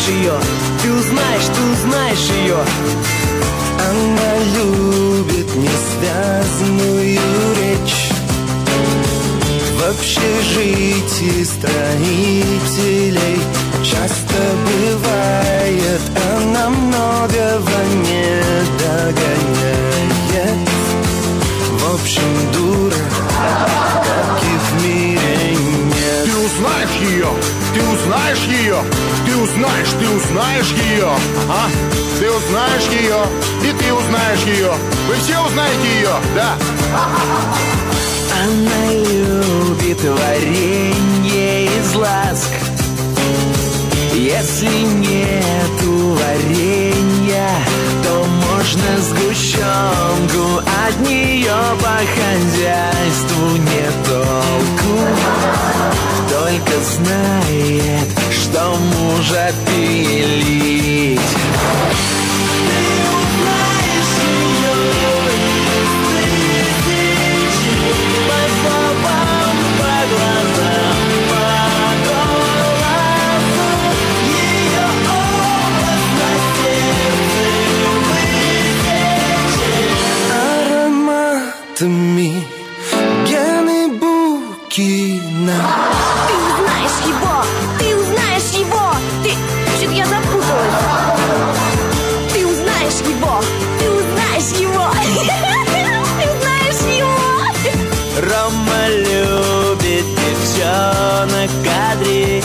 узнаешь ее, ты узнаешь ее. Она любит несвязную речь. В общежитии строителей часто бывает, она многого не догоняет. В общем, дура, как и в мире нет. Ты узнаешь ее, ты узнаешь ее, ты узнаешь ее, а? Ты узнаешь ее, и ты узнаешь ее. Вы все узнаете ее, да? Она любит варенье из ласк. Если нету варенья, то можно сгущенку. От нее по хозяйству нет толку. Только знает, что мужа пилить. Ароматами Гены Букина. Ты узнаешь его, ты узнаешь его. Чуть я запуталась. Ты узнаешь его, ты узнаешь его. Ты узнаешь его. Рома любит девчонок кадрить,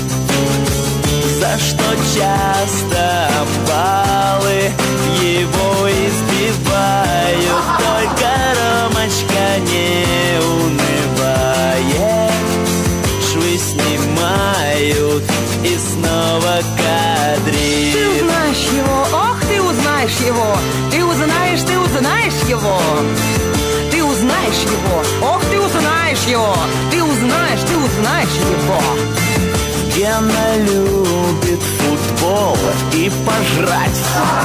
за что часто баллы его избивают. Только Ромочка не унывает, швы снимают и снова кадрит. Ты узнаешь его, ох, ты узнаешь его. Ты узнаешь его. Ты узнаешь его, ох, ты узнаешь его. Ты узнаешь его. Гена любит футбол и пожрать.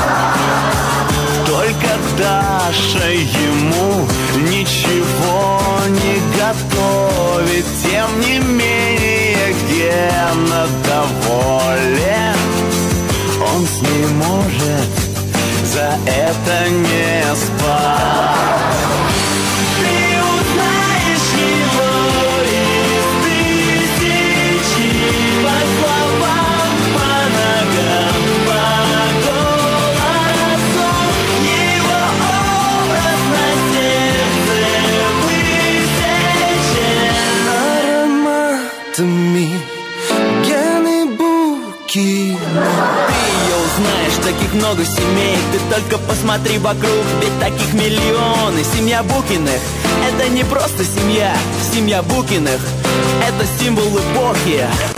Только Даша ему ничего не готовит. Тем не менее Гена доволен. Он с ней может за это не спать. Ты узнаешь его из тысячи, по словам, по ногам, по голосу. Его образ на сердце высечен Ароматами Гены Букина. Знаешь, таких много семей, ты только посмотри вокруг, ведь таких миллионы. Семья Букиных — это не просто семья, семья Букиных — это символ эпохи.